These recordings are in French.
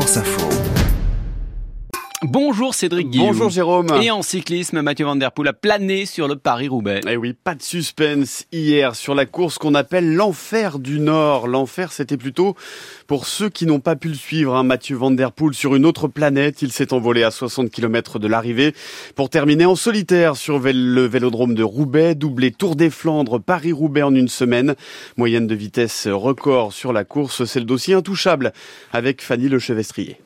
Force Info. Bonjour Cédric Guillaume. Bonjour Jérôme. Et en cyclisme, Mathieu Van Der Poel a plané sur le Paris-Roubaix. Eh oui, pas de suspense hier sur la course qu'on appelle l'enfer du Nord. L'enfer, c'était plutôt pour ceux qui n'ont pas pu le suivre. Mathieu Van Der Poel sur une autre planète. Il s'est envolé à 60 km de l'arrivée pour terminer en solitaire sur le vélodrome de Roubaix, doublé Tour des Flandres, Paris-Roubaix en une semaine. Moyenne de vitesse record sur la course, c'est le dossier intouchable avec Fanny Lechevestrier.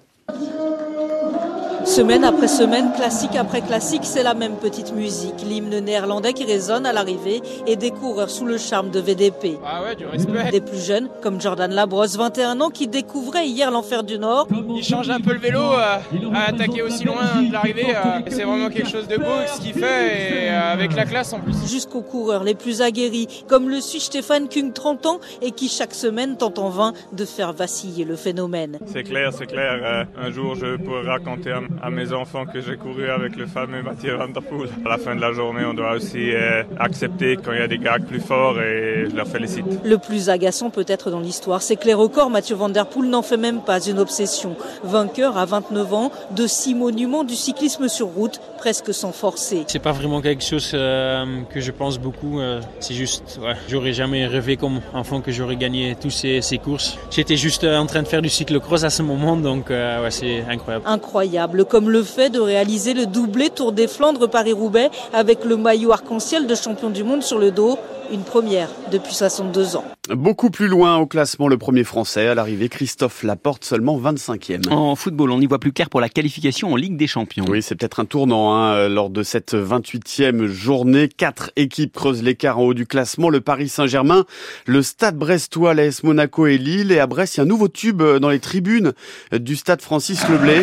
Semaine après semaine, classique après classique, c'est la même petite musique. L'hymne néerlandais qui résonne à l'arrivée et des coureurs sous le charme de VDP. Ah ouais, du respect. Des plus jeunes, comme Jordan Labrosse, 21 ans, qui découvrait hier l'enfer du Nord. Il change un peu le vélo, à attaquer aussi loin de l'arrivée. C'est vraiment quelque chose de beau ce qu'il fait, et avec la classe en plus. Jusqu'aux coureurs les plus aguerris, comme le suit Stefan Kung, 30 ans, et qui chaque semaine tente en vain de faire vaciller le phénomène. C'est clair. Un jour, je pourrai raconter à mes enfants que j'ai couru avec le fameux Mathieu Van Der Poel. À la fin de la journée, on doit aussi accepter quand il y a des gars plus forts et je leur félicite. Le plus agaçant peut-être dans l'histoire, c'est que les records, Mathieu Van Der Poel n'en fait même pas une obsession. Vainqueur à 29 ans de 6 monuments du cyclisme sur route, presque sans forcer. C'est pas vraiment quelque chose que je pense beaucoup. C'est juste, j'aurais jamais rêvé comme enfant que j'aurais gagné toutes ces courses. J'étais juste en train de faire du cyclocross à ce moment, donc c'est incroyable. Incroyable, comme le fait de réaliser le doublé Tour des Flandres Paris-Roubaix avec le maillot arc-en-ciel de champion du monde sur le dos. Une première depuis 62 ans. Beaucoup plus loin au classement, le premier français à l'arrivée, Christophe Laporte, seulement 25e. En football, on y voit plus clair pour la qualification en Ligue des Champions. Oui, c'est peut-être un tournant lors de cette 28e journée. 4 équipes creusent l'écart en haut du classement. Le Paris Saint-Germain, le Stade Brestois, l'AS Monaco et Lille. Et à Brest, il y a un nouveau tube dans les tribunes du Stade Francis Leblay.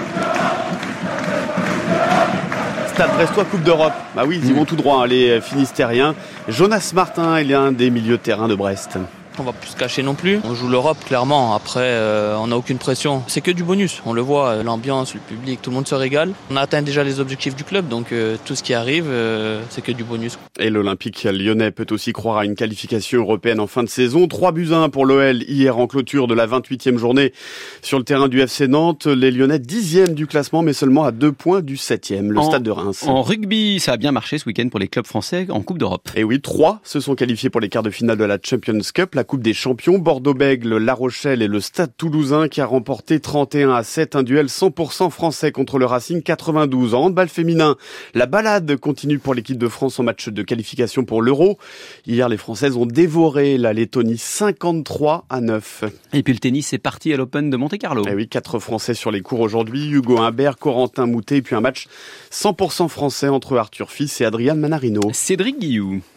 Stade Brestois, Coupe d'Europe. Bah oui, ils y vont tout droit, les Finistériens. Jonas Martin, il est un des milieux de terrain de Brest. On va plus se cacher non plus. On joue l'Europe, clairement. Après, on n'a aucune pression. C'est que du bonus. On le voit, l'ambiance, le public, tout le monde se régale. On a atteint déjà les objectifs du club, donc tout ce qui arrive, c'est que du bonus. Et l'Olympique lyonnais peut aussi croire à une qualification européenne en fin de saison. 3-1 pour l'OL hier en clôture de la 28e journée sur le terrain du FC Nantes. Les Lyonnais 10e du classement, mais seulement à 2 points du 7e, le Stade de Reims. En rugby, ça a bien marché ce week-end pour les clubs français en Coupe d'Europe. Et oui, 3 se sont qualifiés pour les quarts de finale de la Champions Cup, la Coupe des Champions, Bordeaux-Bègles, La Rochelle et le Stade Toulousain qui a remporté 31-7, un duel 100% français contre le Racing 92. En handball féminin, la balade continue pour l'équipe de France en match de qualification pour l'Euro. Hier, les Françaises ont dévoré la Lettonie 53-9. Et puis le tennis, c'est parti à l'Open de Monte-Carlo. Et oui, 4 Français sur les cours aujourd'hui, Hugo Humbert, Corentin Moutet, et puis un match 100% français entre Arthur Fils et Adrian Manarino. Cédric Guillaume.